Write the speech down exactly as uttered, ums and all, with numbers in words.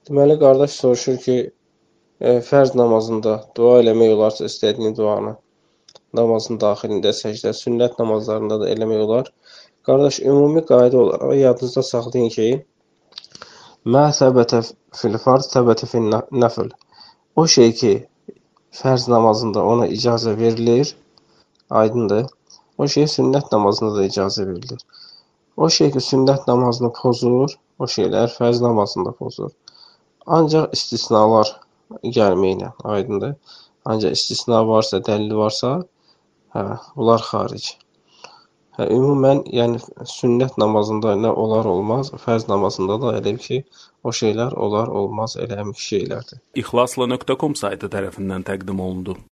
Deməli, qardaş soruşur ki, e, fərz namazında dua eləmək olarsa istədiyin duanı namazın daxilində səcdə, sünnət namazlarında da eləmək olar. Qardaş, ümumi qayda olaraq yadınızda saxlayın ki, mə səbətə fil farz, səbətə fil nəfl. O şey ki, fərz namazında ona icazə verilir, aydındır. O şey sünnət namazında da icazə verilir. O şey ki, sünnət namazını pozur, o şeylər fərz namazında pozur. Ancaq istisnalar gəlməklə, aydındır. Ancaq istisna varsa, dəlil varsa, hə, bunlar xaric. Hə, ümumən, yəni sünnət namazında nə olar olmaz, fərz namazında da elə ki, o şeylər olar olmaz, elə həmin şeylərdir. İxlasla nöqtə com saytı tərəfindən təqdim olundu.